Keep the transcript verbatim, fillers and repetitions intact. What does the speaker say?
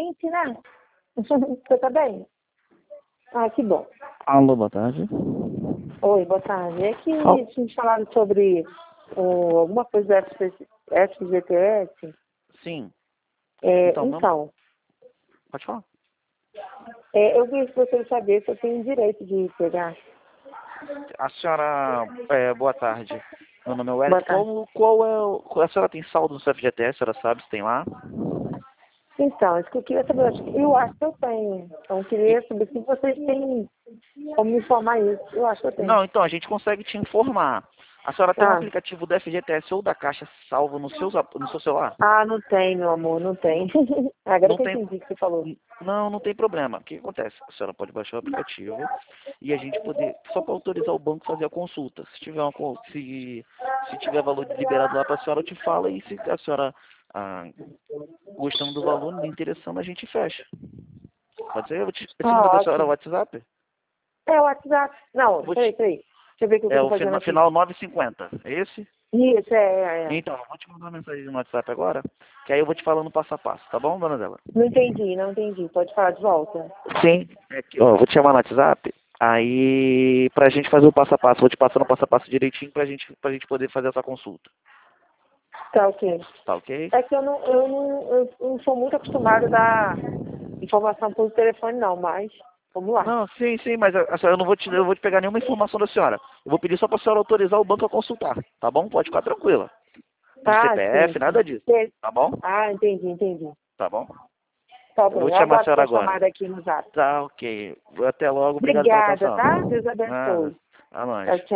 gente, né? Você tá bem? Ah, que bom. Alô, boa tarde. Oi, boa tarde. É que Oh. tinha falado sobre o, alguma coisa do F G T S. Sim. É, Então, então, vamos... Pode falar. é, eu gostaria de saber se eu tenho direito de pegar. A senhora... É, boa tarde. Meu nome é Boa Wellington. tarde. Qual, qual é o... qual- A senhora tem saldo no seu F G T S? A senhora sabe se tem lá? Então, isso que eu queria saber. acho que- Eu acho que eu tenho. Então, eu queria saber se vocês têm como me informar isso. Eu acho que eu tenho. Não, então, a gente consegue te informar. A senhora tem um Ah, aplicativo do F G T S ou da Caixa salvo no seu, zap- no seu celular? ah não tem, meu amor, não tem. Agora Não que eu tem... entendi o que você falou. Não, não tem problema. O que acontece? A senhora pode baixar o aplicativo e a gente poder, só para autorizar o banco a fazer a consulta. Se tiver uma, con- se, se tiver valor liberado lá para a senhora, eu te falo e se a senhora ah, gostando do valor, me interessando, a gente fecha. Pode ser? Eu vou te, esse número Ah, da senhora é o ótimo. WhatsApp? É o WhatsApp. Não, Vou peraí, te, peraí. Deixa eu ver o que eu é tô o fazendo final, aqui. final nove cinquenta. É esse? Isso, é, é, é. Então, eu vou te mandar uma mensagem no WhatsApp agora, que aí eu vou te falando passo a passo, tá bom, dona Dela? Não entendi, não entendi. Pode falar de volta. Sim. É aqui, ó, vou te chamar no WhatsApp, aí pra gente fazer o passo a passo, vou te passando o passo a passo direitinho pra gente, pra gente poder fazer essa consulta. Tá, ok. Tá ok? É que eu não, eu não, eu não sou muito acostumada a dar informação por telefone, não, mas vamos lá. Não, sim, sim, mas a, a senhora, eu não vou te, eu vou te pegar nenhuma informação da senhora. Eu vou pedir só pra senhora autorizar o banco a consultar, tá bom? Pode ficar tranquila. De Tá, sim, C P F, sim. nada disso, Sim. tá bom? Ah, entendi, entendi. Tá bom? Tá Eu bom, vou eu te chamar a aguardo senhora sua agora. chamada aqui no zap. Tá ok. Até logo, obrigado pela Obrigada, atenção. tá? Deus Nada. abençoe. A nós. Tchau, tchau.